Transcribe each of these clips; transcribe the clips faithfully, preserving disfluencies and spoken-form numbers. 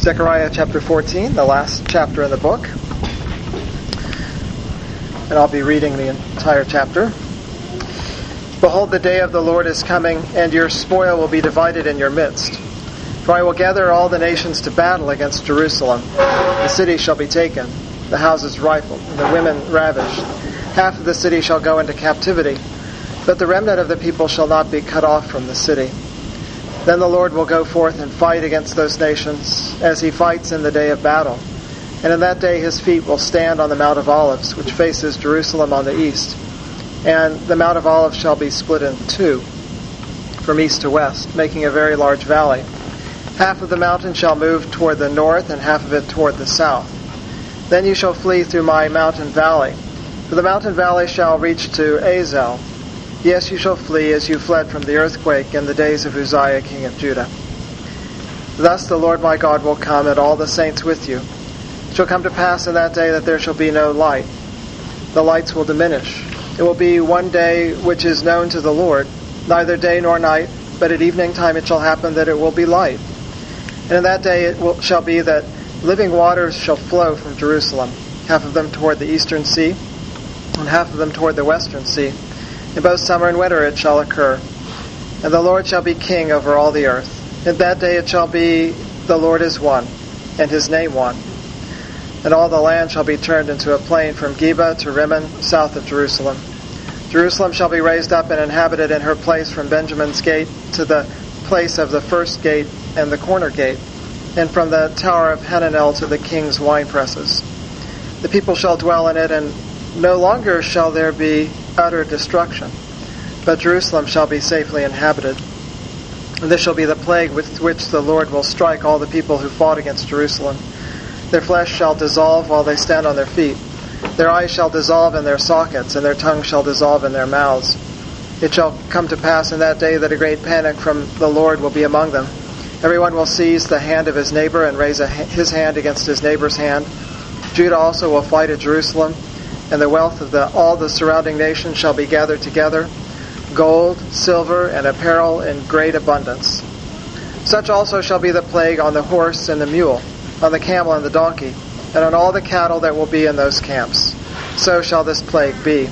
Zechariah chapter fourteen, the last chapter in the book. And I'll be reading the entire chapter. Behold, the day of the Lord is coming, and your spoil will be divided in your midst. For I will gather all the nations to battle against Jerusalem. The city shall be taken, the houses rifled, and the women ravished. Half of the city shall go into captivity, but the remnant of the people shall not be cut off from the city. Then the Lord will go forth and fight against those nations, as he fights in the day of battle. And in that day his feet will stand on the Mount of Olives, which faces Jerusalem on the east. And the Mount of Olives shall be split in two, from east to west, making a very large valley. Half of the mountain shall move toward the north, and half of it toward the south. Then you shall flee through my mountain valley, for the mountain valley shall reach to Azel. Yes, you shall flee as you fled from the earthquake in the days of Uzziah king of Judah. Thus the Lord my God will come, and all the saints with you. It shall come to pass in that day that there shall be no light. The lights will diminish. It will be one day which is known to the Lord, neither day nor night, but at evening time it shall happen that it will be light. And in that day it will, shall be that living waters shall flow from Jerusalem, half of them toward the eastern sea, and half of them toward the western sea. In both summer and winter it shall occur. And the Lord shall be king over all the earth. In that day it shall be, the Lord is one, and his name one. And all the land shall be turned into a plain from Geba to Rimmon, south of Jerusalem. Jerusalem shall be raised up and inhabited in her place from Benjamin's gate to the place of the first gate and the corner gate, and from the tower of Hananel to the king's wine presses. The people shall dwell in it, and no longer shall there be utter destruction, but Jerusalem shall be safely inhabited. And this shall be the plague with which the Lord will strike all the people who fought against Jerusalem. Their flesh shall dissolve while they stand on their feet. Their eyes shall dissolve in their sockets, and their tongue shall dissolve in their mouths. It shall come to pass in that day that a great panic from the Lord will be among them. Everyone will seize the hand of his neighbor and raise a, his hand against his neighbor's hand. Judah also will fight at Jerusalem, and the wealth of the, all the surrounding nations shall be gathered together, gold, silver, and apparel in great abundance. Such also shall be the plague on the horse and the mule, on the camel and the donkey, and on all the cattle that will be in those camps. So shall this plague be.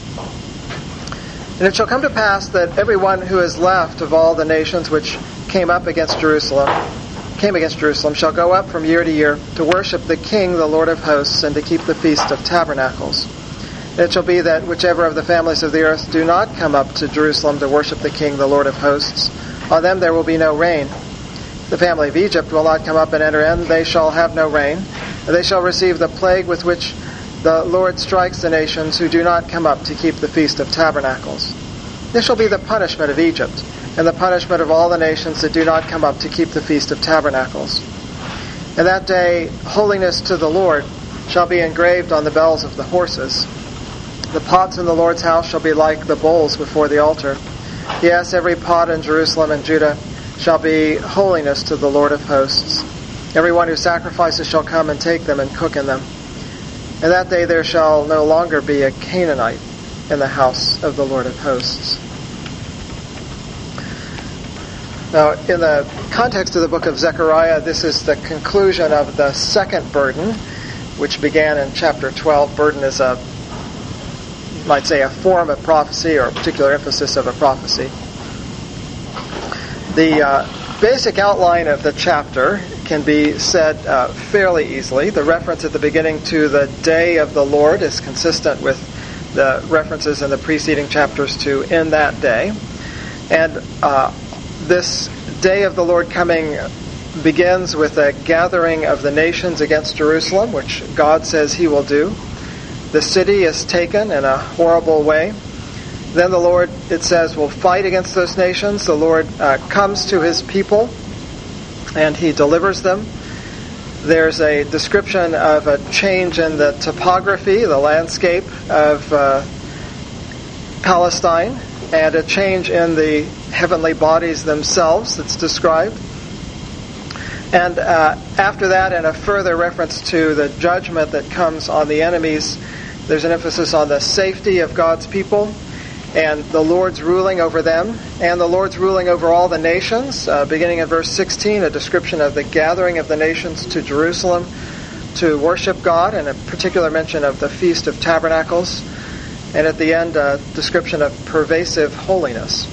And it shall come to pass that everyone who is left of all the nations which came up against Jerusalem, came against Jerusalem, shall go up from year to year to worship the King, the Lord of hosts, and to keep the Feast of Tabernacles. And it shall be that whichever of the families of the earth do not come up to Jerusalem to worship the King, the Lord of hosts, on them there will be no rain. The family of Egypt will not come up and enter in, they shall have no rain. And they shall receive the plague with which the Lord strikes the nations who do not come up to keep the Feast of Tabernacles. This shall be the punishment of Egypt, and the punishment of all the nations that do not come up to keep the Feast of Tabernacles. In that day, holiness to the Lord shall be engraved on the bells of the horses. The pots in the Lord's house shall be like the bowls before the altar. Yes, every pot in Jerusalem and Judah shall be holiness to the Lord of hosts. Everyone who sacrifices shall come and take them and cook in them. In that day there shall no longer be a Canaanite in the house of the Lord of hosts. Now, in the context of the book of Zechariah, this is the conclusion of the second burden, which began in chapter twelve. Burden is a, you might say, a form of prophecy or a particular emphasis of a prophecy. The uh, basic outline of the chapter can be said uh, fairly easily. The reference at the beginning to the day of the Lord is consistent with the references in the preceding chapters to in that day. And uh, this day of the Lord coming begins with a gathering of the nations against Jerusalem, which God says he will do. The city is taken in a horrible way. Then the Lord, it says, will fight against those nations. The Lord uh, comes to his people and he delivers them. There's a description of a change in the topography, the landscape of uh, Palestine, and a change in the heavenly bodies themselves that's described. And uh, after that, in a further reference to the judgment that comes on the enemies, there's an emphasis on the safety of God's people. and the Lord's ruling over them, and the Lord's ruling over all the nations. Uh, beginning in verse sixteen, a description of the gathering of the nations to Jerusalem to worship God, and a particular mention of the Feast of Tabernacles. And at the end, a description of pervasive holiness.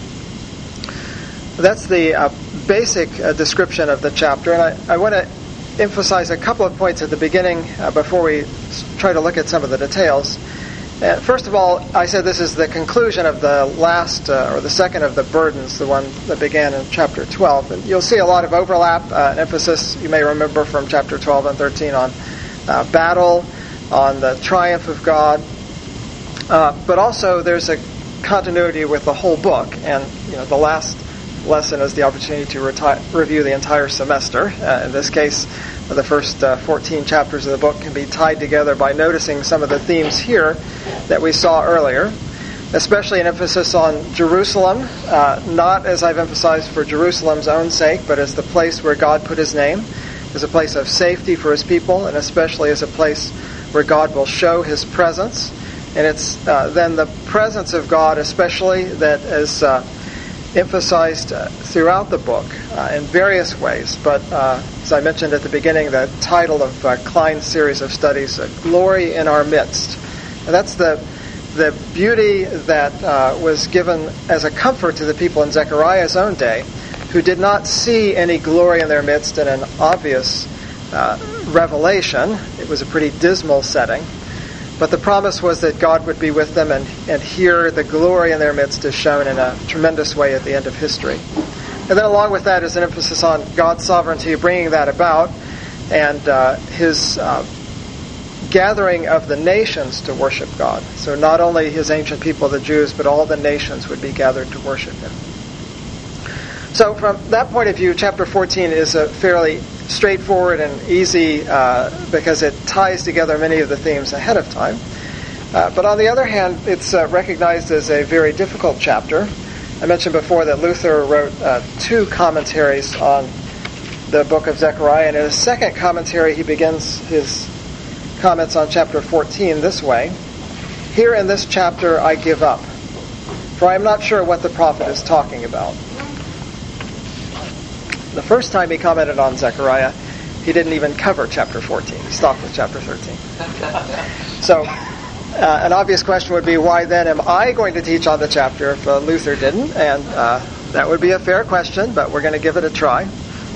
That's the uh, basic uh, description of the chapter, and I, I want to emphasize a couple of points at the beginning uh, before we try to look at some of the details. Uh, first of all, I said this is the conclusion of the last, uh, or the second of the burdens, the one that began in chapter twelve. And you'll see a lot of overlap, uh, an emphasis, you may remember from chapter twelve and thirteen, on uh, battle, on the triumph of God. Uh, but also there's a continuity with the whole book, and you know the last lesson is the opportunity to reti- review the entire semester. Uh, in this case, the first uh, fourteen chapters of the book can be tied together by noticing some of the themes here that we saw earlier, especially an emphasis on Jerusalem, uh, not as I've emphasized for Jerusalem's own sake, but as the place where God put his name, as a place of safety for his people, and especially as a place where God will show his presence. And it's uh, then the presence of God especially that is uh, emphasized uh, throughout the book uh, in various ways. But uh, as I mentioned at the beginning, the title of uh, Klein's series of studies, uh, Glory in Our Midst. And that's the the beauty that uh, was given as a comfort to the people in Zechariah's own day, who did not see any glory in their midst in an obvious uh, revelation. It was a pretty dismal setting. But the promise was that God would be with them, and, and here the glory in their midst is shown in a tremendous way at the end of history. And then along with that is an emphasis on God's sovereignty, bringing that about, and uh, his uh, gathering of the nations to worship God. So not only his ancient people, the Jews, but all the nations would be gathered to worship him. So from that point of view, chapter fourteen is a fairly straightforward and easy uh, because it ties together many of the themes ahead of time. Uh, but on the other hand, it's uh, recognized as a very difficult chapter. I mentioned before that Luther wrote uh, two commentaries on the book of Zechariah, and in his second commentary he begins his comments on chapter fourteen this way: "Here in this chapter I give up, for I am not sure what the prophet is talking about." The first time he commented on Zechariah, he didn't even cover chapter fourteen. He stopped with chapter thirteen. So, uh, an obvious question would be, why then am I going to teach on the chapter if uh, Luther didn't? And uh, that would be a fair question, but we're going to give it a try.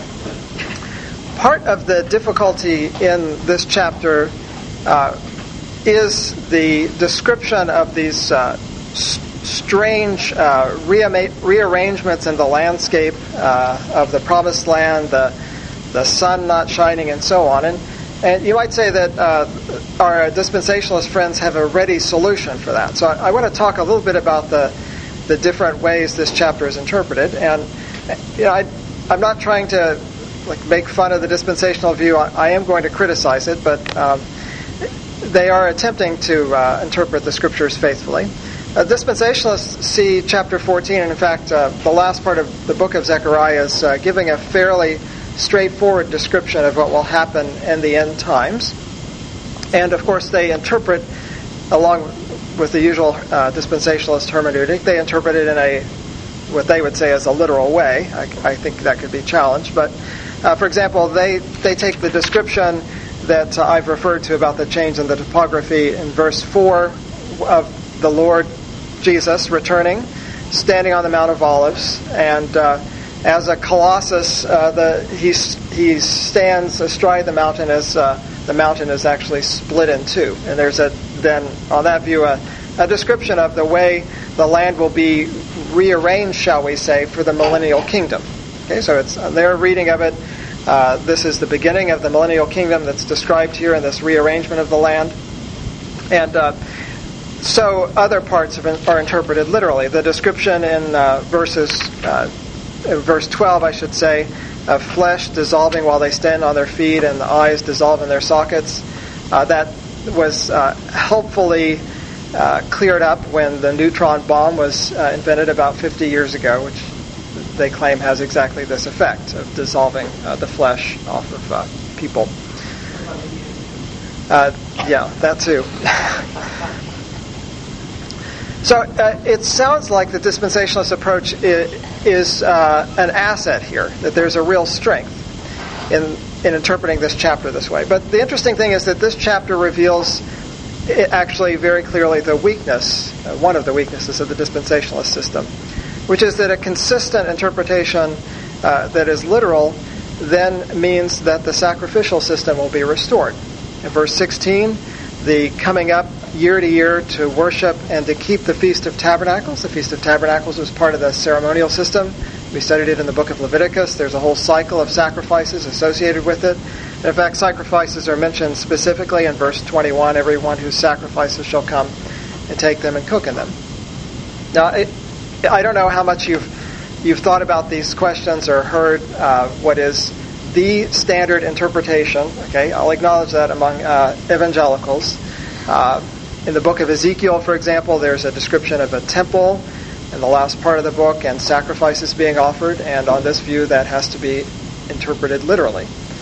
Part of the difficulty in this chapter uh, is the description of these uh, strange uh, reama- rearrangements in the landscape uh, of the promised land, the the sun not shining, and so on. And and you might say that uh, our dispensationalist friends have a ready solution for that. So I, I want to talk a little bit about the the different ways this chapter is interpreted. And you know, I, I'm not trying to like make fun of the dispensational view. I, I am going to criticize it, but um, they are attempting to uh, interpret the scriptures faithfully. Uh, dispensationalists see chapter fourteen, and in fact, uh, the last part of the book of Zechariah is uh, giving a fairly straightforward description of what will happen in the end times. And of course, they interpret, along with the usual uh, dispensationalist hermeneutic, they interpret it in a, what they would say is a literal way. I, I think that could be challenged. But, uh, for example, they, they take the description that uh, I've referred to about the change in the topography in verse four of the Lord Jesus returning, standing on the Mount of Olives, and uh, as a colossus, uh, the, he he stands astride the mountain as uh, the mountain is actually split in two. And there's a then on that view a, a description of the way the land will be rearranged, shall we say, for the millennial kingdom. Okay, so it's their reading of it. Uh, this is the beginning of the millennial kingdom that's described here in this rearrangement of the land, and. Uh, So other parts of it are interpreted literally. The description in uh, verses, uh, in verse twelve, I should say, of flesh dissolving while they stand on their feet and the eyes dissolve in their sockets, uh, that was uh, helpfully uh, cleared up when the neutron bomb was uh, invented about fifty years ago, which they claim has exactly this effect of dissolving uh, the flesh off of uh, people. Uh, yeah, that too. So uh, it sounds like the dispensationalist approach is, is uh, an asset here, that there's a real strength in, in interpreting this chapter this way. But the interesting thing is that this chapter reveals it actually very clearly the weakness, uh, one of the weaknesses of the dispensationalist system, which is that a consistent interpretation uh, that is literal then means that the sacrificial system will be restored. In verse sixteen, the coming up year to year to worship and to keep the Feast of Tabernacles. The Feast of Tabernacles was part of the ceremonial system. We studied it in the book of Leviticus. There's a whole cycle of sacrifices associated with it. And in fact, sacrifices are mentioned specifically in verse twenty-one. Everyone who sacrifices shall come and take them and cook in them. Now, it, I don't know how much you've you've thought about these questions or heard uh, what is the standard interpretation. Okay, I'll acknowledge that among uh, evangelicals. Uh, in the book of Ezekiel, for example, there's a description of a temple in the last part of the book and sacrifices being offered, and on this view that has to be interpreted literally,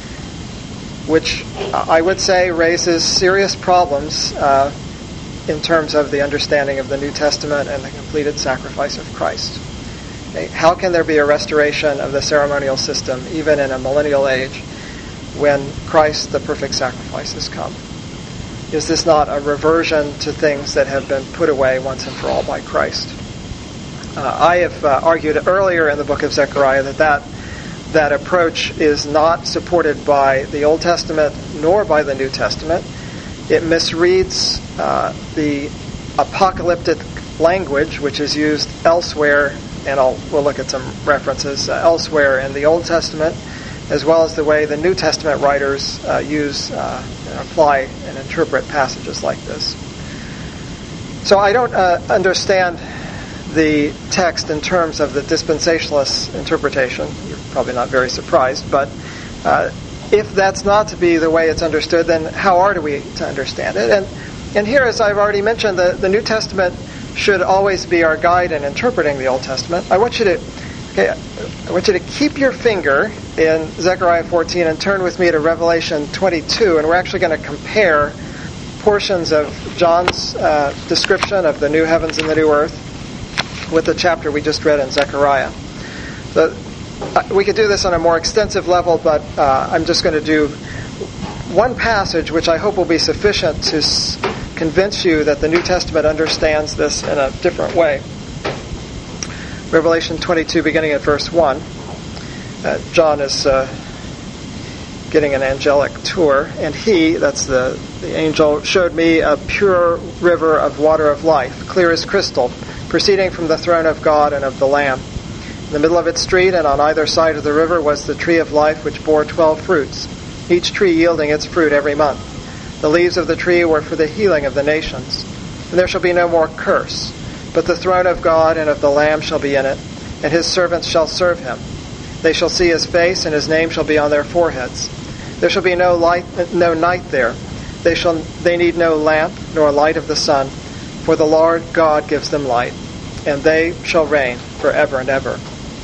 which I would say raises serious problems uh, in terms of the understanding of the New Testament and the completed sacrifice of Christ. Okay? How can there be a restoration of the ceremonial system even in a millennial age when Christ, the perfect sacrifice, has come? Is this not a reversion to things that have been put away once and for all by Christ? Uh, I have uh, argued earlier in the book of Zechariah that, that that approach is not supported by the Old Testament nor by the New Testament. It misreads uh, the apocalyptic language which is used elsewhere, and I'll, we'll look at some references uh, elsewhere in the Old Testament, as well as the way the New Testament writers uh, use, uh, and apply and interpret passages like this. So I don't uh, understand the text in terms of the dispensationalist interpretation. You're probably not very surprised, but uh, if that's not to be the way it's understood, then how are we to understand it? And and here, as I've already mentioned, the, the New Testament should always be our guide in interpreting the Old Testament. I want you to okay, I want you to keep your finger in Zechariah fourteen and turn with me to Revelation twenty-two, and we're actually going to compare portions of John's uh, description of the new heavens and the new earth with the chapter we just read in Zechariah. So, uh, we could do this on a more extensive level, but uh, I'm just going to do one passage which I hope will be sufficient to s- convince you that the New Testament understands this in a different way. Revelation twenty-two, beginning at verse one. Uh, John is uh, getting an angelic tour, and he, that's the, the angel, showed me a pure river of water of life, clear as crystal, proceeding from the throne of God and of the Lamb. In the middle of its street and on either side of the river was the tree of life, which bore twelve fruits, each tree yielding its fruit every month. The leaves of the tree were for the healing of the nations. And there shall be no more curse, but the throne of God and of the Lamb shall be in it, and his servants shall serve him. They shall see his face, and his name shall be on their foreheads. There shall be no light, no night there. They shall they need no lamp nor light of the sun, for the Lord God gives them light, and they shall reign forever and ever.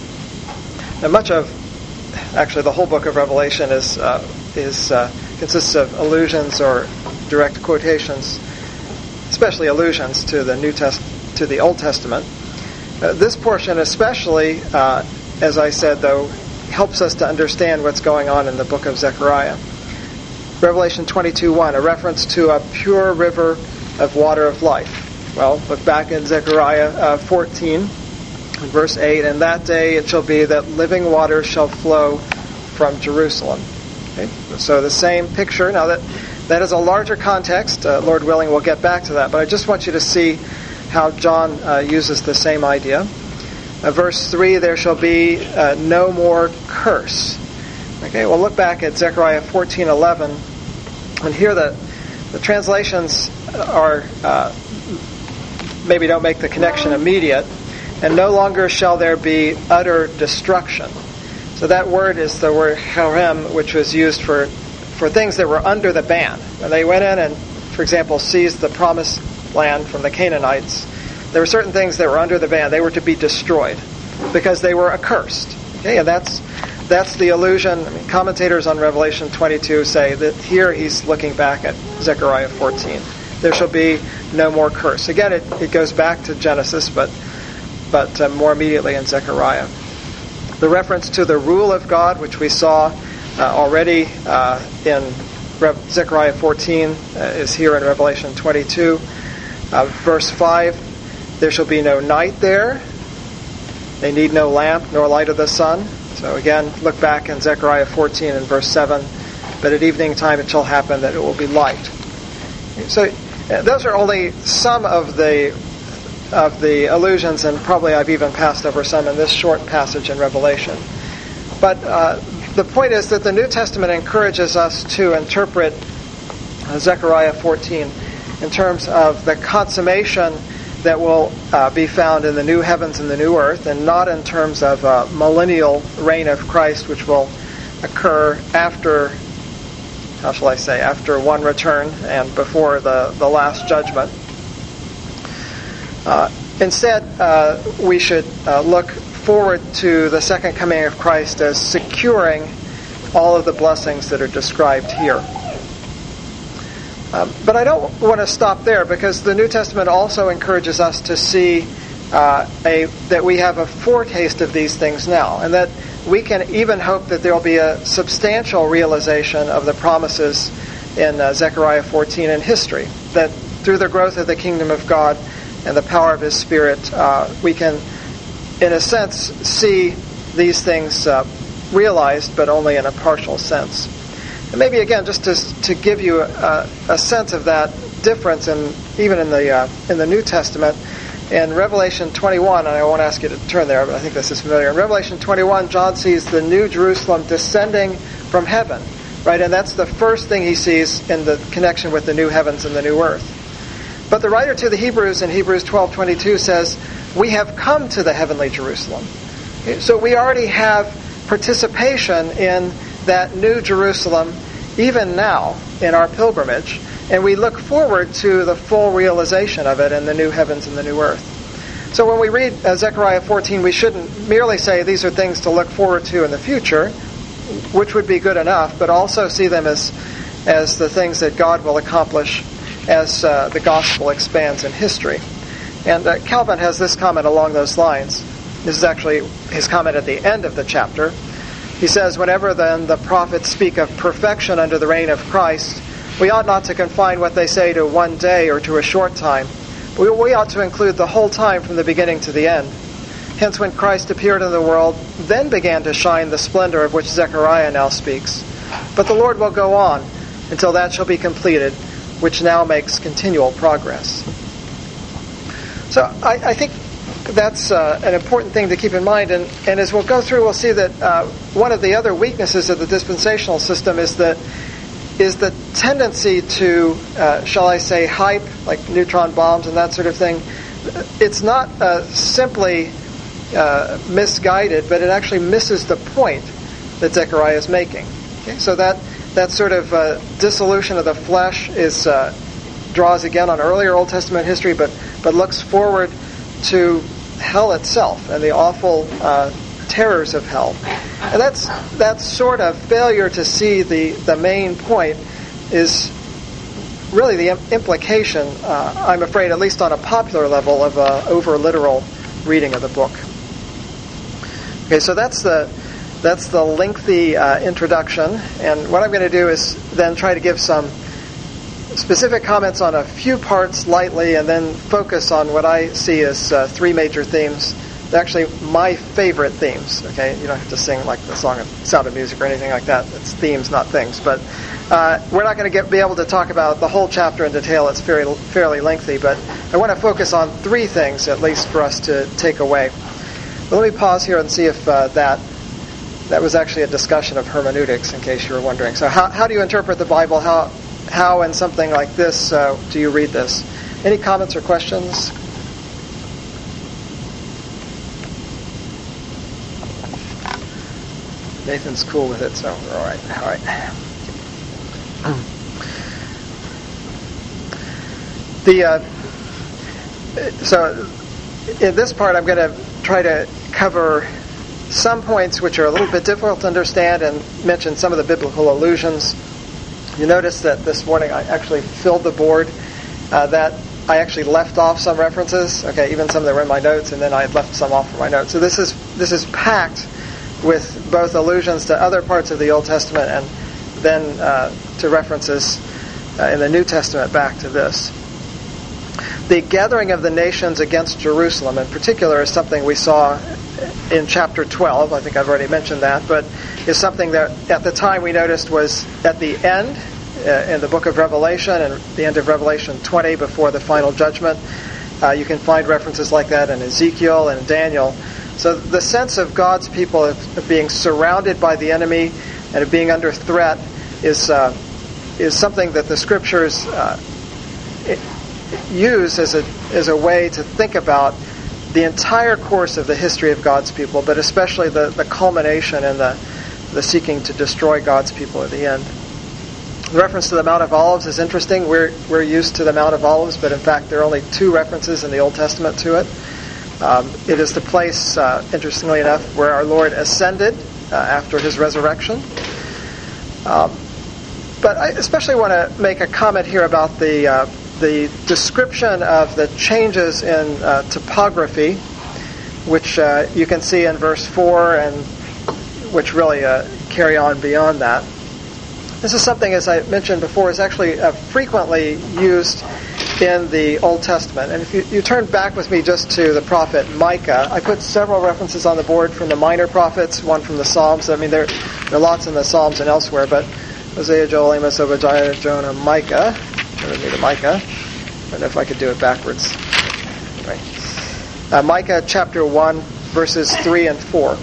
Now, much of, actually, the whole book of Revelation is uh, is uh, consists of allusions or direct quotations, especially allusions to the New Test to the Old Testament. Uh, this portion, especially, uh, as I said, though, helps us to understand what's going on in the book of Zechariah. Revelation twenty-two one, a reference to a pure river of water of life. Well, look back in Zechariah uh, fourteen, verse eight, and that day it shall be that living water shall flow from Jerusalem. Okay? So the same picture. Now that that is a larger context. Uh, Lord willing, we'll get back to that. But I just want you to see how John uh, uses the same idea. Uh, verse three, there shall be uh, no more curse. Okay, well, look back at Zechariah fourteen eleven, and here the, the translations are uh, maybe don't make the connection immediate. And no longer shall there be utter destruction. So that word is the word harem, which was used for, for things that were under the ban. When they went in and, for example, seized the promised land from the Canaanites, there were certain things that were under the ban. They were to be destroyed because they were accursed. Okay, and that's that's the allusion. I mean, commentators on Revelation twenty-two say that here he's looking back at Zechariah fourteen. there shall be no more curse. Again, it, it goes back to Genesis, but but uh, more immediately in Zechariah. The reference to the rule of God, which we saw uh, already uh, in Re- Zechariah fourteen, uh, is here in Revelation twenty-two. Uh, verse five, there shall be no night there. They need no lamp nor light of the sun. So again, look back in Zechariah fourteen and verse seven. But at evening time it shall happen that it will be light. So uh, those are only some of the of the allusions, and probably I've even passed over some in this short passage in Revelation. But uh, the point is that the New Testament encourages us to interpret uh, Zechariah fourteen in terms of the consummation that will uh, be found in the new heavens and the new earth, and not in terms of a millennial reign of Christ, which will occur after, how shall I say, after one return and before the, the last judgment. Uh, instead, uh, we should uh, look forward to the second coming of Christ as securing all of the blessings that are described here. Um, but I don't want to stop there, because the New Testament also encourages us to see uh, a that we have a foretaste of these things now, and that we can even hope that there will be a substantial realization of the promises in uh, Zechariah fourteen in history, that through the growth of the kingdom of God and the power of His Spirit, uh, we can, in a sense, see these things uh, realized, but only in a partial sense. And maybe again, just to to give you a, a sense of that difference, in even in the uh, in the New Testament, in Revelation twenty-one, and I won't ask you to turn there, but I think this is familiar. In Revelation twenty-one, John sees the New Jerusalem descending from heaven, right? And that's the first thing he sees in the connection with the new heavens and the new earth. But the writer to the Hebrews in Hebrews twelve twenty-two says, we have come to the heavenly Jerusalem. So we already have participation in that new Jerusalem even now in our pilgrimage, and we look forward to the full realization of it in the new heavens and the new earth. So when we read uh, Zechariah fourteen, we shouldn't merely say these are things to look forward to in the future, which would be good enough, but also see them as as the things that God will accomplish as uh, the gospel expands in history. And uh, Calvin has this comment along those lines. This is actually his comment at the end of the chapter. He says, whenever then the prophets speak of perfection under the reign of Christ, we ought not to confine what they say to one day or to a short time. We, we ought to include the whole time from the beginning to the end. Hence, when Christ appeared in the world, then began to shine the splendor of which Zechariah now speaks. But the Lord will go on until that shall be completed, which now makes continual progress. So I, I think that's uh, an important thing to keep in mind. And, and as we'll go through, we'll see that uh, one of the other weaknesses of the dispensational system is that is the tendency to, uh, shall I say, hype, like neutron bombs and that sort of thing. It's not uh, simply uh, misguided, but it actually misses the point that Zechariah is making. Okay? So that that sort of uh, dissolution of the flesh is uh, draws again on earlier Old Testament history, but but looks forward to hell itself and the awful uh, terrors of hell. And that's that sort of failure to see the, the main point is really the implication, uh, I'm afraid, at least on a popular level, of a over-literal reading of the book. Okay, so that's the that's the lengthy uh, introduction, and what I'm going to do is then try to give some specific comments on a few parts lightly, and then focus on what I see as uh, three major themes. They're actually my favorite themes. Okay, you don't have to sing like the song of Sound of Music or anything like that. It's themes, not things. But uh, we're not going to get be able to talk about the whole chapter in detail. It's fairly fairly lengthy, but I want to focus on three things at least for us to take away. But let me pause here and see if uh, that that was actually a discussion of hermeneutics, in case you were wondering. So, how how do you interpret the Bible? How how in something like this uh, do you read this? Any comments or questions? Nathan's cool with it, so all right, all right. The uh, so in this part, I'm going to try to cover some points which are a little bit difficult to understand and mention some of the biblical allusions. You notice that this morning I actually filled the board uh, that I actually left off some references. Okay, even some that were in my notes, and then I left some off from my notes. So this is this is packed with both allusions to other parts of the Old Testament and then uh, to references uh, in the New Testament back to this. The gathering of the nations against Jerusalem in particular is something we saw in chapter twelve. I think I've already mentioned that, but is something that at the time we noticed was at the end uh, in the book of Revelation and the end of Revelation twenty before the final judgment. Uh, you can find references like that in Ezekiel and Daniel. So the sense of God's people of, of being surrounded by the enemy and of being under threat is uh, is something that the Scriptures uh, it, use as a as a way to think about the entire course of the history of God's people, but especially the, the culmination and the, the seeking to destroy God's people at the end. The reference to the Mount of Olives is interesting. We're we're used to the Mount of Olives, but in fact there are only two references in the Old Testament to it. Um, it is the place, uh, interestingly enough, where our Lord ascended uh, after His resurrection. Um, but I especially want to make a comment here about the uh, the description of the changes in uh, topography, which uh, you can see in verse four, and which really uh, carry on beyond that. This is something, as I mentioned before, is actually uh, frequently used in the Old Testament. And if you, you turn back with me just to the prophet Micah, I put several references on the board from the minor prophets, one from the Psalms. I mean, there, there are lots in the Psalms and elsewhere, but Hosea, Joel, Amos, Obadiah, Jonah, Micah. Turn with me to Micah. I don't know if I could do it backwards. Right. Uh, Micah chapter one, verses three and four.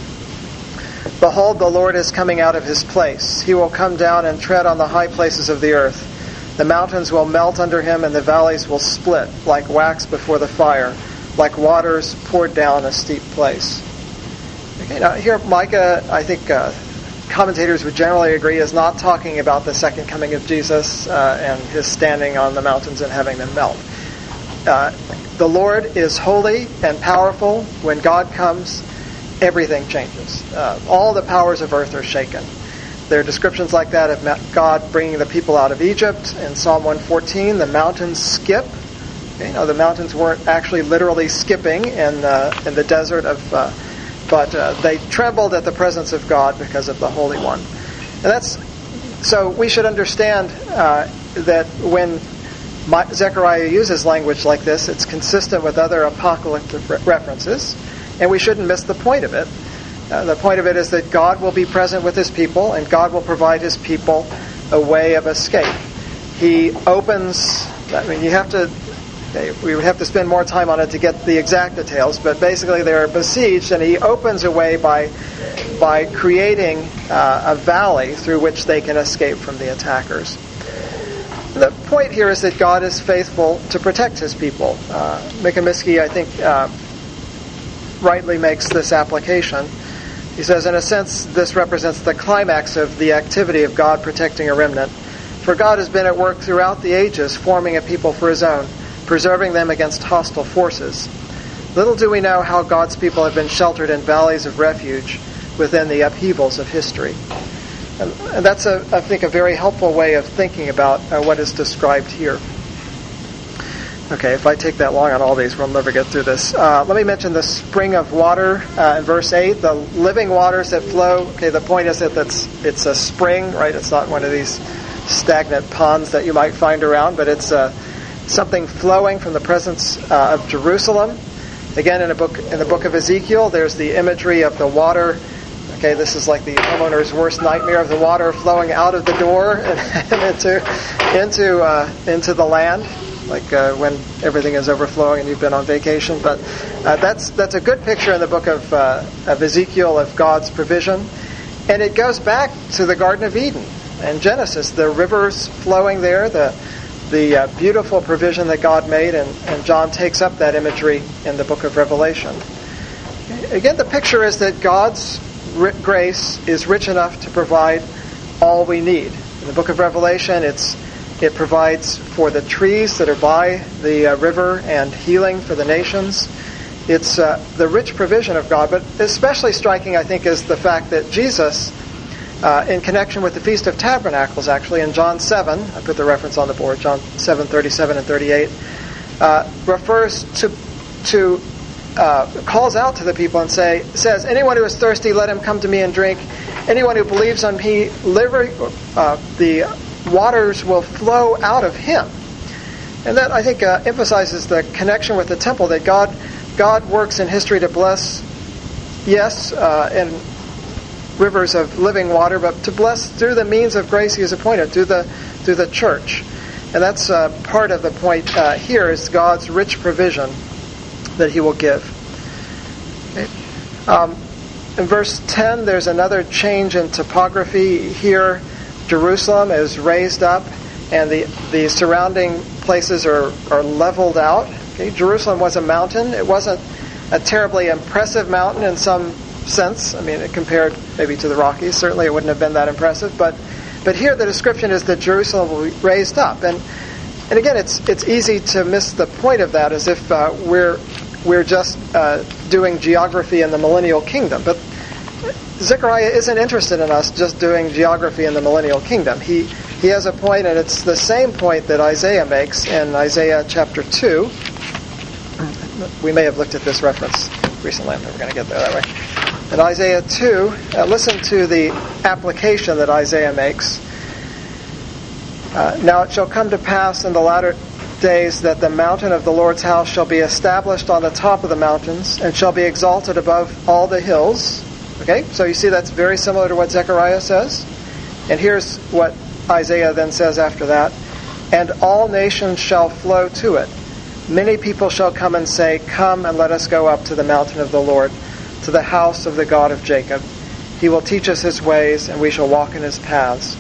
Behold, the Lord is coming out of His place. He will come down and tread on the high places of the earth. The mountains will melt under Him, and the valleys will split like wax before the fire, like waters poured down a steep place. Okay, now here Micah, I think uh, commentators would generally agree, is not talking about the second coming of Jesus uh, and His standing on the mountains and having them melt. Uh, the Lord is holy and powerful. When God comes, everything changes. Uh, all the powers of earth are shaken. There are descriptions like that of God bringing the people out of Egypt. In Psalm one fourteen, the mountains skip. Okay, you know, the mountains weren't actually literally skipping in, uh, in the desert of... Uh, But uh, they trembled at the presence of God because of the Holy One. And that's so we should understand uh, that when My, Zechariah uses language like this, it's consistent with other apocalyptic re- references, and we shouldn't miss the point of it. Uh, the point of it is that God will be present with His people, and God will provide His people a way of escape. He opens. I mean, you have to. We would have to spend more time on it to get the exact details, but basically they're besieged, and He opens a way by by creating uh, a valley through which they can escape from the attackers. The point here is that God is faithful to protect His people. Uh, Mikaminsky, I think, uh, rightly makes this application. He says, in a sense, this represents the climax of the activity of God protecting a remnant. For God has been at work throughout the ages, forming a people for His own, preserving them against hostile forces. Little do we know how God's people have been sheltered in valleys of refuge within the upheavals of history. And, and that's, a, I think, a very helpful way of thinking about uh, what is described here. Okay, if I take that long on all these, we'll never get through this. Uh, let me mention the spring of water uh, in verse eight, the living waters that flow. Okay, the point is that that's, it's a spring, right? It's not one of these stagnant ponds that you might find around, but it's a something flowing from the presence uh, of Jerusalem. Again, in a book in the book of Ezekiel, there's the imagery of the water. Okay, this is like the homeowner's worst nightmare of the water flowing out of the door and, and into into uh, into the land, like uh, when everything is overflowing and you've been on vacation. But uh, that's that's a good picture in the book of uh, of Ezekiel of God's provision, and it goes back to the Garden of Eden in Genesis. The rivers flowing there, the the uh, beautiful provision that God made, and, and John takes up that imagery in the book of Revelation. Again, the picture is that God's ri- grace is rich enough to provide all we need. In the book of Revelation, it's it provides for the trees that are by the uh, river and healing for the nations. It's uh, the rich provision of God, but especially striking, I think, is the fact that Jesus uh, in connection with the Feast of Tabernacles, actually, in John seven, I put the reference on the board, John seven, thirty-seven and thirty-eight, uh, refers to, to uh, calls out to the people and say, says, anyone who is thirsty, let him come to me and drink. Anyone who believes on me, liver, uh, the waters will flow out of him. And that, I think, uh, emphasizes the connection with the temple, that God God works in history to bless, yes, uh, in rivers of living water, but to bless through the means of grace He has appointed, through the through the church. And that's uh, part of the point uh, here, is God's rich provision that He will give. Okay. Um, in verse ten, there's another change in topography here. Jerusalem is raised up, and the, the surrounding places are, are leveled out. Okay? Jerusalem was a mountain. It wasn't a terribly impressive mountain in some sense. I mean, it compared maybe to the Rockies. Certainly it wouldn't have been that impressive. But but here the description is that Jerusalem will be raised up. And and again, it's it's easy to miss the point of that, as if uh, we're we're just uh, doing geography in the millennial kingdom. But Zechariah isn't interested in us just doing geography in the millennial kingdom. He he has a point, and it's the same point that Isaiah makes in Isaiah chapter two. We may have looked at this reference recently. I'm never going to get there that way. In Isaiah two, uh, listen to the application that Isaiah makes. Uh, now it shall come to pass in the latter days that the mountain of the Lord's house shall be established on the top of the mountains, and shall be exalted above all the hills. Okay, so you see that's very similar to what Zechariah says. And here's what Isaiah then says after that. And all nations shall flow to it. Many people shall come and say, come and let us go up to the mountain of the Lord, to the house of the God of Jacob. He will teach us His ways, and we shall walk in His paths.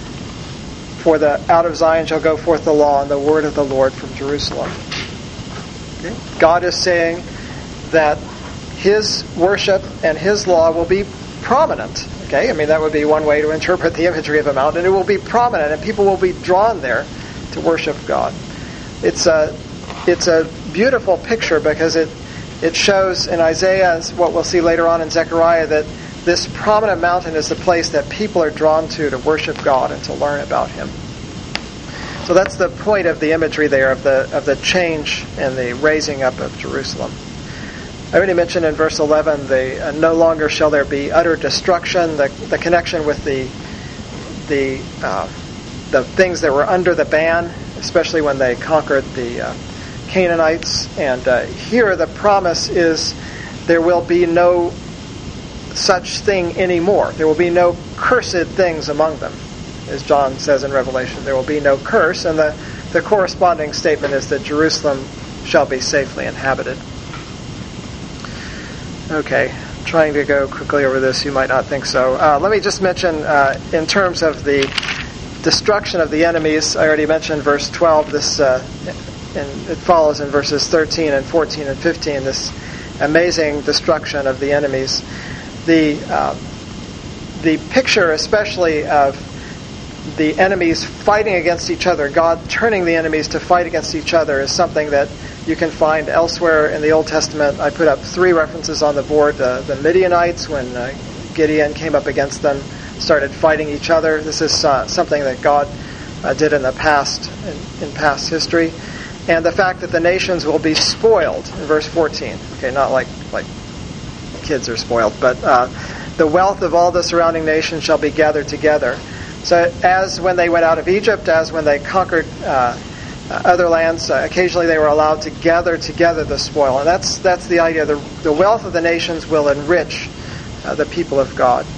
For the out of Zion shall go forth the law and the word of the Lord from Jerusalem. Okay? God is saying that His worship and His law will be prominent. Okay, I mean, that would be one way to interpret the imagery of a mountain. It will be prominent, and people will be drawn there to worship God. It's a it's a beautiful picture, because it it shows in Isaiah, as what we'll see later on in Zechariah, that this prominent mountain is the place that people are drawn to to worship God and to learn about Him. So that's the point of the imagery there, of the of the change and the raising up of Jerusalem. I already mentioned in verse eleven, the uh, no longer shall there be utter destruction, the the connection with the the uh, the things that were under the ban, especially when they conquered the uh, Canaanites. And uh, here the promise is there will be no such thing anymore. There will be no cursed things among them, as John says in Revelation. There will be no curse, and the, the corresponding statement is that Jerusalem shall be safely inhabited. Okay, trying to go quickly over this, you might not think so. Uh, let me just mention, uh, in terms of the destruction of the enemies, I already mentioned verse twelve, this, uh, and it follows in verses thirteen and fourteen and fifteen, this amazing destruction of the enemies. The, uh, the picture especially of the enemies fighting against each other, God turning the enemies to fight against each other, is something that you can find elsewhere in the Old Testament. I put up three references on the board. Uh, the Midianites, when uh, Gideon came up against them, started fighting each other. This is uh, something that God uh, did in the past, in, in past history. And the fact that the nations will be spoiled in verse fourteen. Okay, not like like kids are spoiled, but uh, the wealth of all the surrounding nations shall be gathered together. So as when they went out of Egypt, as when they conquered uh, uh, other lands, uh, occasionally they were allowed to gather together the spoil. And that's that's the idea. The, the wealth of the nations will enrich uh, the people of God.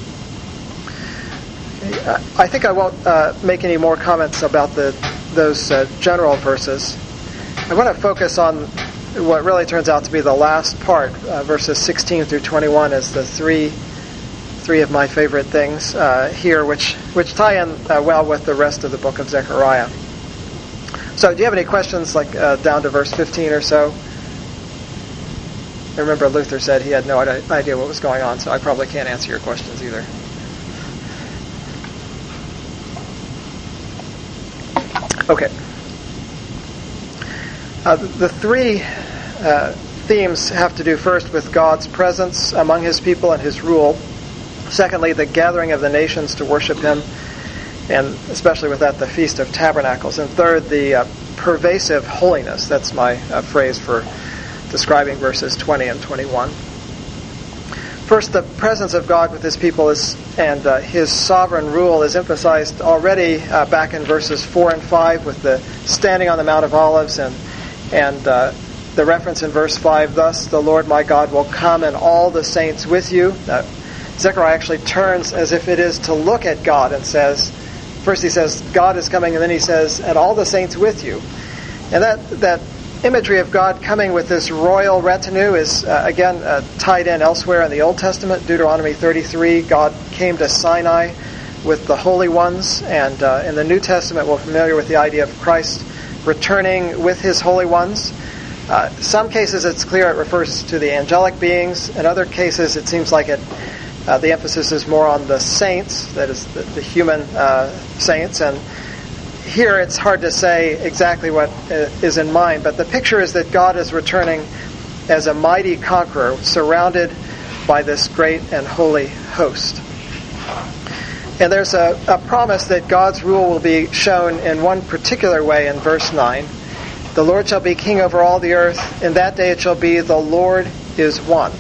I think I won't uh, make any more comments about the those uh, general verses. I want to focus on what really turns out to be the last part, uh, verses sixteen through twenty-one, as the three three of my favorite things uh, here, which which tie in uh, well with the rest of the book of Zechariah. So, do you have any questions, like uh, down to verse fifteen or so? I remember Luther said he had no idea what was going on, so I probably can't answer your questions either. Okay. Uh, the three uh, themes have to do first with God's presence among His people and His rule. Secondly, the gathering of the nations to worship him, and especially with that, the Feast of Tabernacles. And third, the uh, pervasive holiness. That's my uh, phrase for describing verses twenty and twenty-one. First, the presence of God with his people is, and uh, his sovereign rule is emphasized already uh, back in verses four and five with the standing on the Mount of Olives, and and uh, the reference in verse five, thus the Lord my God will come and all the saints with you. Uh, Zechariah actually turns as if it is to look at God and says, first he says, God is coming, and then he says, and all the saints with you. And that that imagery of God coming with this royal retinue is, uh, again, uh, tied in elsewhere in the Old Testament. Deuteronomy thirty-three, God came to Sinai with the holy ones. And uh, in the New Testament, we're familiar with the idea of Christ returning with his holy ones. Uh, some cases it's clear it refers to the angelic beings. In other cases, it seems like it Uh, the emphasis is more on the saints, that is, the, the human uh, saints. And here it's hard to say exactly what uh, is in mind, but the picture is that God is returning as a mighty conqueror, surrounded by this great and holy host. And there's a, a promise that God's rule will be shown in one particular way in verse nine. The Lord shall be king over all the earth. In that day it shall be, the Lord is one.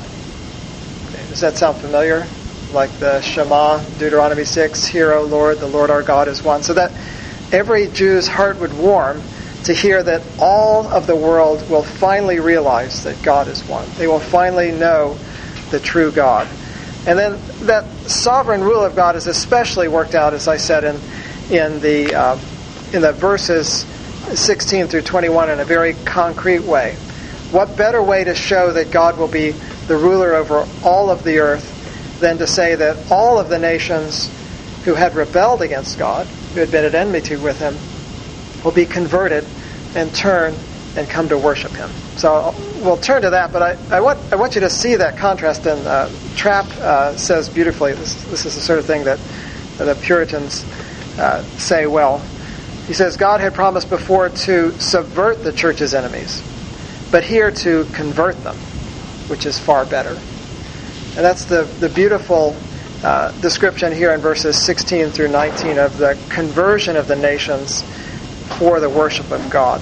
Okay, does that sound familiar? Like the Shema, Deuteronomy six, hear, O Lord, the Lord our God is one. So that every Jew's heart would warm to hear that all of the world will finally realize that God is one. They will finally know the true God. And then that sovereign rule of God is especially worked out, as I said, in in the uh, in the verses sixteen through twenty-one in a very concrete way. What better way to show that God will be the ruler over all of the earth than to say that all of the nations who had rebelled against God, who had been at enmity with him, will be converted and turn and come to worship him. So we'll turn to that, but I, I want I want you to see that contrast. And uh, Trapp uh, says beautifully, this, this is the sort of thing that the Puritans uh, say well. He says, God had promised before to subvert the church's enemies, but here to convert them, which is far better. And that's the, the beautiful uh, description here in verses sixteen through nineteen of the conversion of the nations for the worship of God.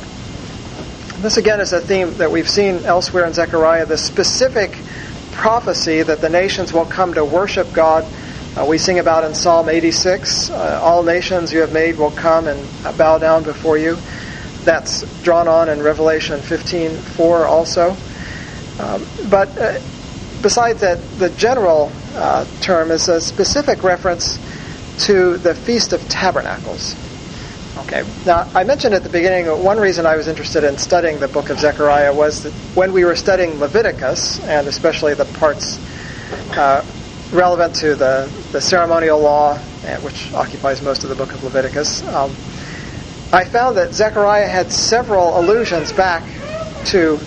This again is a theme that we've seen elsewhere in Zechariah, the specific prophecy that the nations will come to worship God. Uh, we sing about in Psalm eighty-six, uh, all nations you have made will come and bow down before you. That's drawn on in Revelation fifteen four also. Um, but uh, Besides that, the general uh, term is a specific reference to the Feast of Tabernacles. Okay. Now, I mentioned at the beginning that one reason I was interested in studying the book of Zechariah was that when we were studying Leviticus, and especially the parts uh, relevant to the, the ceremonial law, which occupies most of the book of Leviticus, um, I found that Zechariah had several allusions back to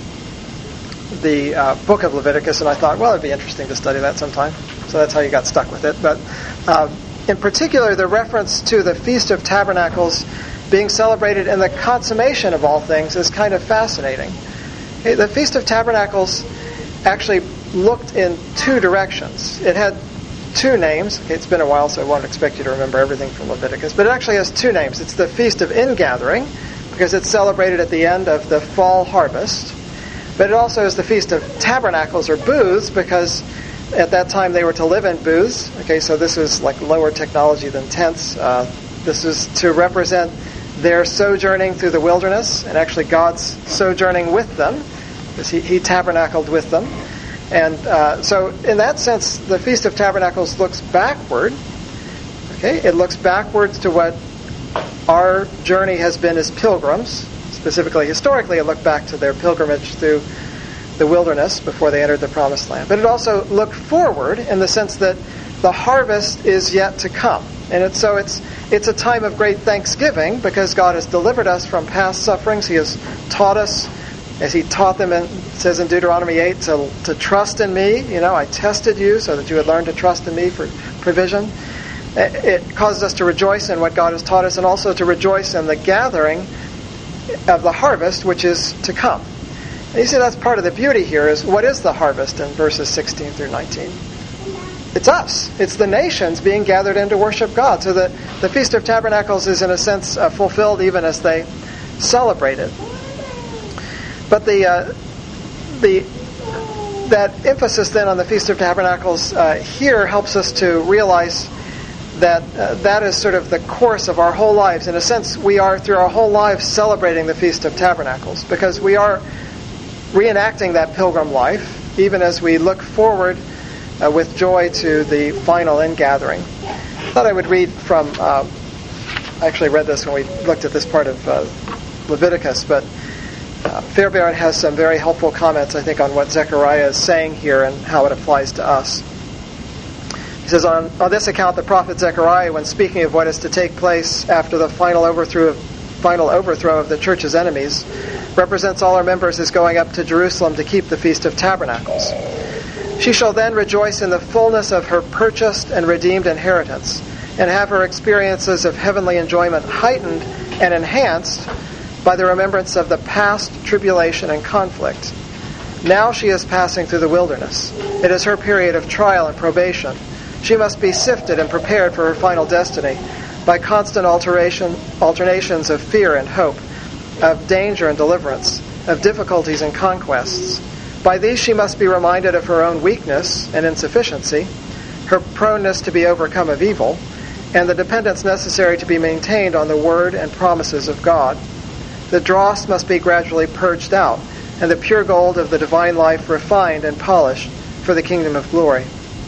the uh, book of Leviticus, and I thought, well, it'd be interesting to study that sometime. So that's how you got stuck with it. But uh, in particular, the reference to the Feast of Tabernacles being celebrated in the consummation of all things is kind of fascinating. Okay, the Feast of Tabernacles actually looked in two directions. It had two names. Okay, it's been a while, so I won't expect you to remember everything from Leviticus. But it actually has two names. It's the Feast of Ingathering, because it's celebrated at the end of the fall harvest. But it also is the Feast of Tabernacles, or booths, because at that time they were to live in booths. Okay, so this was like lower technology than tents. Uh, this is to represent their sojourning through the wilderness, and actually God's sojourning with them, because he, he tabernacled with them. And uh, so in that sense, the Feast of Tabernacles looks backward. Okay, it looks backwards to what our journey has been as pilgrims. Specifically, historically, it looked back to their pilgrimage through the wilderness before they entered the Promised Land. But it also looked forward in the sense that the harvest is yet to come. And it's, so it's it's a time of great thanksgiving because God has delivered us from past sufferings. He has taught us, as He taught them, in, it says in Deuteronomy eight, to, to trust in Me. You know, I tested you so that you would learn to trust in Me for provision. It causes us to rejoice in what God has taught us, and also to rejoice in the gathering of the harvest, which is to come. And you see, that's part of the beauty here, is what is the harvest in verses sixteen through nineteen? it's us. It's the nations being gathered in to worship God. So the, the Feast of Tabernacles is, in a sense, uh, fulfilled even as they celebrate it. But the uh, the that emphasis then on the Feast of Tabernacles uh, here helps us to realize that uh, that is sort of the course of our whole lives. In a sense, we are through our whole lives celebrating the Feast of Tabernacles because we are reenacting that pilgrim life, even as we look forward uh, with joy to the final ingathering. I thought I would read from, uh, I actually read this when we looked at this part of uh, Leviticus, but uh, Fairbairn has some very helpful comments, I think, on what Zechariah is saying here and how it applies to us. He says, on, on this account, the prophet Zechariah, when speaking of what is to take place after the final overthrow of, final overthrow of the church's enemies, represents all her members as going up to Jerusalem to keep the Feast of Tabernacles. She shall then rejoice in the fullness of her purchased and redeemed inheritance, and have her experiences of heavenly enjoyment heightened and enhanced by the remembrance of the past tribulation and conflict. Now she is passing through the wilderness. It is her period of trial and probation. She must be sifted and prepared for her final destiny by constant alteration, alternations of fear and hope, of danger and deliverance, of difficulties and conquests. By these she must be reminded of her own weakness and insufficiency, her proneness to be overcome of evil, and the dependence necessary to be maintained on the word and promises of God. The dross must be gradually purged out, and the pure gold of the divine life refined and polished for the kingdom of glory.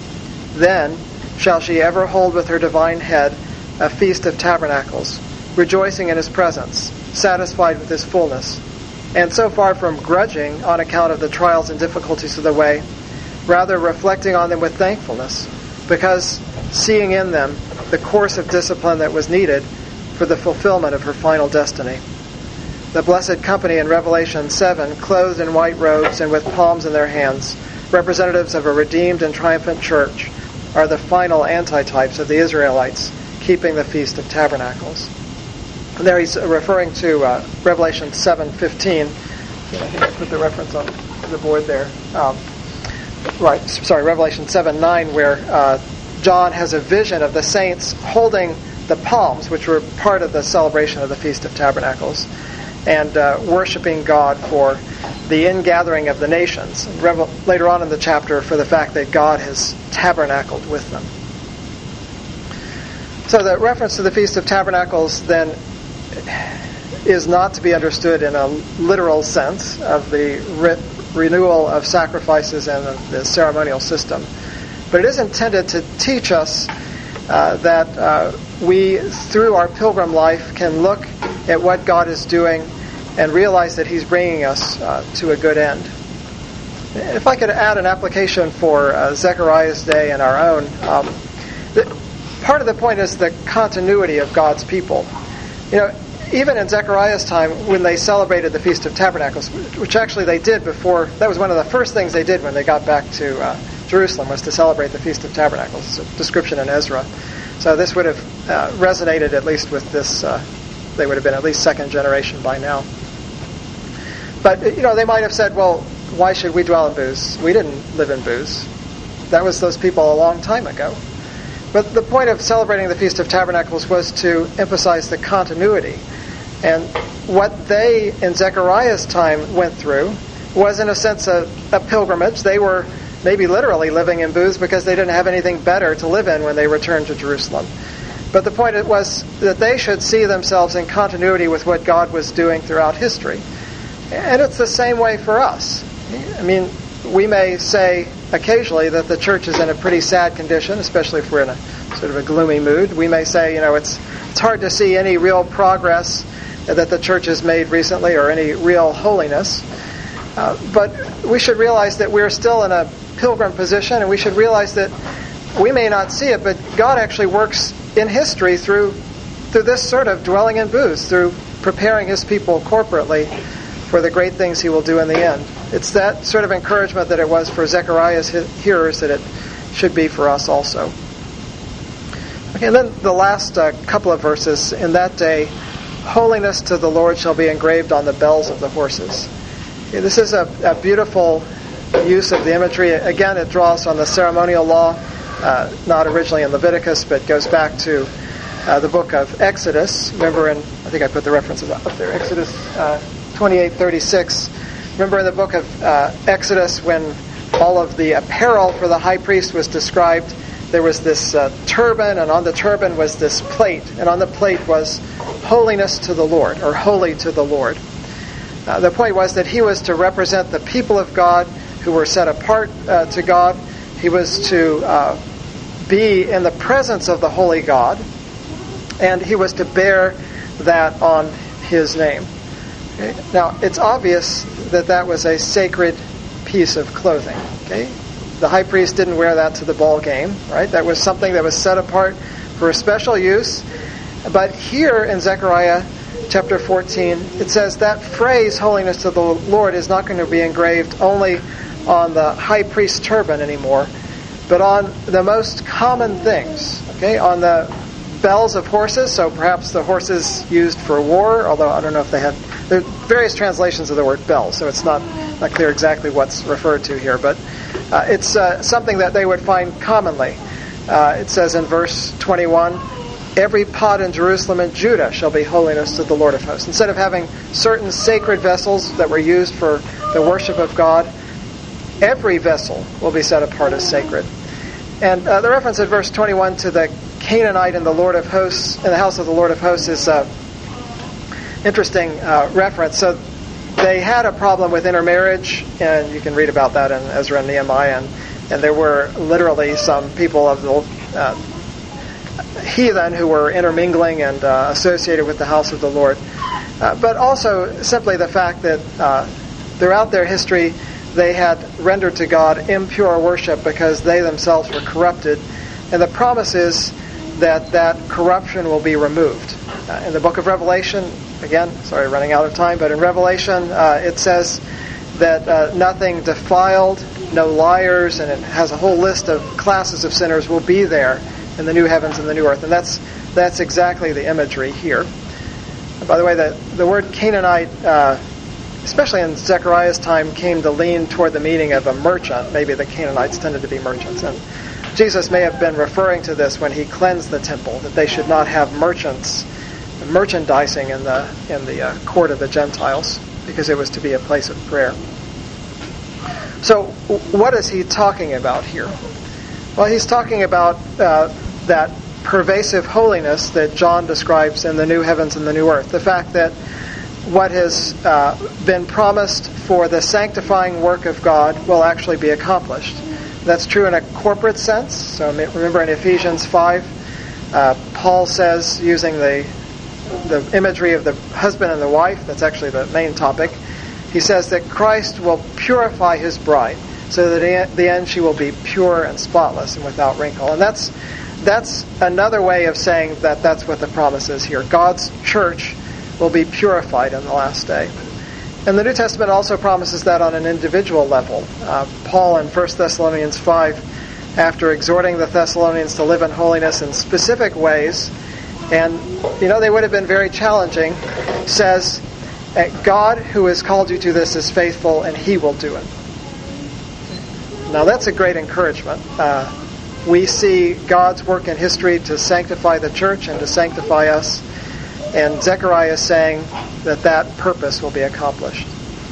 Then shall she ever hold with her divine head a feast of tabernacles, rejoicing in his presence, satisfied with his fullness, and so far from grudging on account of the trials and difficulties of the way, rather reflecting on them with thankfulness, because seeing in them the course of discipline that was needed for the fulfillment of her final destiny. The blessed company in Revelation seven, clothed in white robes and with palms in their hands, representatives of a redeemed and triumphant church, are the final antitypes of the Israelites keeping the Feast of Tabernacles. And there he's referring to uh, Revelation seven fifteen. I think I put the reference on the board there. Um, right, sorry, Revelation seven nine, where uh, John has a vision of the saints holding the palms, which were part of the celebration of the Feast of Tabernacles, and uh, worshiping God for the ingathering of the nations. And revel- later on in the chapter, for the fact that God has tabernacled with them. So the reference to the Feast of Tabernacles then is not to be understood in a literal sense of the re- renewal of sacrifices and of the ceremonial system, but it is intended to teach us uh, that uh, we, through our pilgrim life, can look at what God is doing and realize that He's bringing us uh, to a good end. If I could add an application for uh, Zechariah's day and our own, um, the, part of the point is the continuity of God's people. You know, even in Zechariah's time, when they celebrated the Feast of Tabernacles, which actually they did before, that was one of the first things they did when they got back to uh, Jerusalem, was to celebrate the Feast of Tabernacles. It's a description in Ezra. So this would have uh, resonated at least with this, uh, they would have been at least second generation by now. But, you know, they might have said, well, why should we dwell in booths? We didn't live in booths. That was those people a long time ago. But the point of celebrating the Feast of Tabernacles was to emphasize the continuity. And what they, in Zechariah's time, went through was, in a sense, a, a pilgrimage. They were maybe literally living in booths because they didn't have anything better to live in when they returned to Jerusalem. But the point was that they should see themselves in continuity with what God was doing throughout history. And it's the same way for us. I mean, we may say occasionally that the church is in a pretty sad condition, especially if we're in a sort of a gloomy mood. We may say, you know, it's it's hard to see any real progress that the church has made recently or any real holiness. Uh, but we should realize that we're still in a pilgrim position, and we should realize that we may not see it, but God actually works in history through through this sort of dwelling in booths, through preparing His people corporately for the great things He will do in the end. It's that sort of encouragement that it was for Zechariah's hearers that it should be for us also. Okay, and then the last uh, couple of verses. In that day, holiness to the Lord shall be engraved on the bells of the horses. Okay, this is a, a beautiful use of the imagery. Again, it draws on the ceremonial law. uh, not originally in Leviticus, but goes back to uh, the book of Exodus. Remember, in I think I put the references up there. Exodus uh, twenty-eight thirty-six. Remember in the book of uh, Exodus when all of the apparel for the high priest was described. There was this uh, turban, and on the turban was this plate, and on the plate was holiness to the Lord, or holy to the Lord. Uh, the point was that he was to represent the people of God who were set apart uh, to God. He was to uh, be in the presence of the holy God, and he was to bear that on his name. Okay? Now, it's obvious that that was a sacred piece of clothing. Okay? The high priest didn't wear that to the ball game, right? That was something that was set apart for a special use. But here in Zechariah chapter fourteen, it says that phrase, holiness to the Lord, is not going to be engraved only on the high priest's turban anymore, but on the most common things, okay? On the bells of horses, so perhaps the horses used for war, although I don't know if they had... There are various translations of the word bell, so it's not, not clear exactly what's referred to here, but uh, it's uh, something that they would find commonly. Uh, it says in verse twenty-one, every pot in Jerusalem and Judah shall be holiness to the Lord of hosts. Instead of having certain sacred vessels that were used for the worship of God, every vessel will be set apart as sacred. And uh, the reference in verse twenty-one to the Canaanite and the Lord of hosts, in the house of the Lord of hosts, is an uh, interesting uh, reference. So they had a problem with intermarriage, and you can read about that in Ezra and Nehemiah, and, and there were literally some people of the uh, heathen who were intermingling and uh, associated with the house of the Lord. Uh, but also simply the fact that uh, throughout their history they had rendered to God impure worship because they themselves were corrupted. And the promise is that that corruption will be removed. Uh, in the book of Revelation, again, sorry, running out of time, but in Revelation uh, it says that uh, nothing defiled, no liars, and it has a whole list of classes of sinners will be there in the new heavens and the new earth. And that's that's exactly the imagery here. And by the way, the, the word Canaanite, uh, especially in Zechariah's time, came to lean toward the meaning of a merchant. Maybe the Canaanites tended to be merchants. And Jesus may have been referring to this when he cleansed the temple, that they should not have merchants, merchandising in the in the uh, court of the Gentiles, because it was to be a place of prayer. So what is he talking about here? Well, he's talking about uh, that pervasive holiness that John describes in the new heavens and the new earth. The fact that what has uh, been promised for the sanctifying work of God will actually be accomplished. That's true in a corporate sense. So remember in Ephesians five, uh, Paul says, using the the imagery of the husband and the wife, that's actually the main topic, he says that Christ will purify his bride, so that at the end she will be pure and spotless and without wrinkle. And that's that's another way of saying that that's what the promise is here. God's church will be purified in the last day. And the New Testament also promises that on an individual level. Uh, Paul in First Thessalonians five, after exhorting the Thessalonians to live in holiness in specific ways, and you know they would have been very challenging, says, God who has called you to this is faithful, and he will do it. Now that's a great encouragement. Uh, we see God's work in history to sanctify the church and to sanctify us. And Zechariah is saying that that purpose will be accomplished.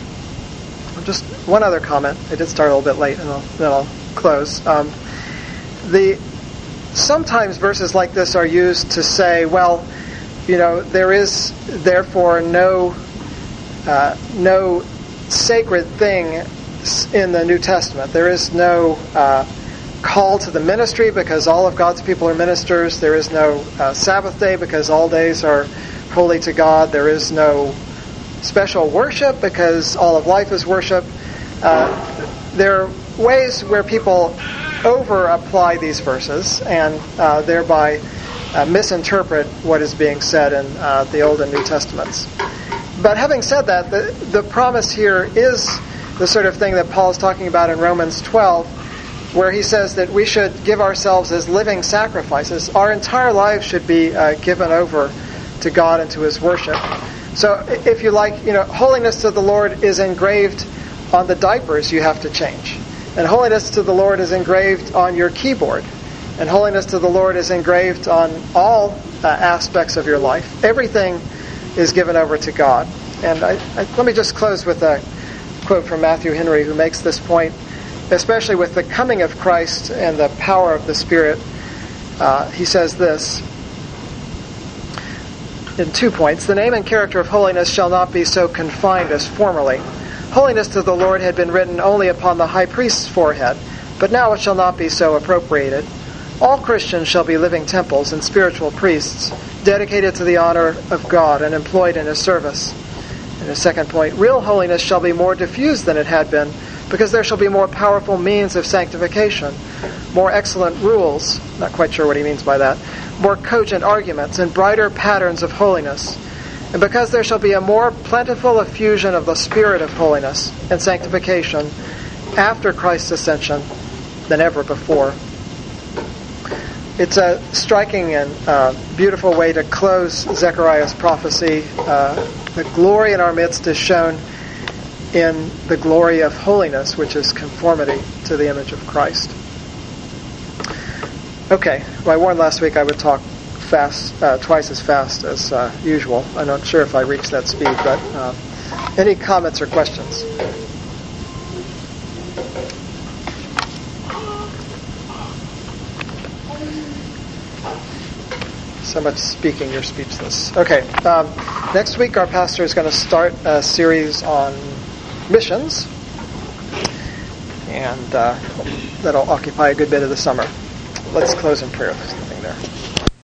Just one other comment. I did start a little bit late, and I'll, then I'll close. Um, the sometimes verses like this are used to say, well, you know, there is therefore no uh, no sacred thing in the New Testament. There is no uh, call to the ministry because all of God's people are ministers. There is no uh, Sabbath day because all days are holy to God. There is no special worship because all of life is worship. Uh, there are ways where people over-apply these verses and uh, thereby uh, misinterpret what is being said in uh, the Old and New Testaments. But having said that, the, the promise here is the sort of thing that Paul is talking about in Romans twelve, where he says that we should give ourselves as living sacrifices. Our entire lives should be uh, given over to God and to his worship. So if you like, you know, holiness to the Lord is engraved on the diapers you have to change. And holiness to the Lord is engraved on your keyboard. And holiness to the Lord is engraved on all uh, aspects of your life. Everything is given over to God. And I, I, let me just close with a quote from Matthew Henry, who makes this point, especially with the coming of Christ and the power of the Spirit. Uh, he says this in two points. The name and character of holiness shall not be so confined as formerly. Holiness to the Lord had been written only upon the high priest's forehead, but now it shall not be so appropriated. All Christians shall be living temples and spiritual priests, dedicated to the honor of God and employed in His service. And the second point, real holiness shall be more diffused than it had been, because there shall be more powerful means of sanctification, more excellent rules, not quite sure what he means by that, more cogent arguments, and brighter patterns of holiness. And because there shall be a more plentiful effusion of the Spirit of holiness and sanctification after Christ's ascension than ever before. It's a striking and uh, beautiful way to close Zechariah's prophecy. Uh, the glory in our midst is shown in the glory of holiness, which is conformity to the image of Christ. Okay, well, I warned last week I would talk fast, uh, twice as fast as uh, usual. I'm not sure if I reached that speed, but uh, any comments or questions? So much speaking, you're speechless. Okay, um, next week our pastor is going to start a series on missions, and uh, that'll occupy a good bit of the summer. Let's close in prayer. There's nothing there.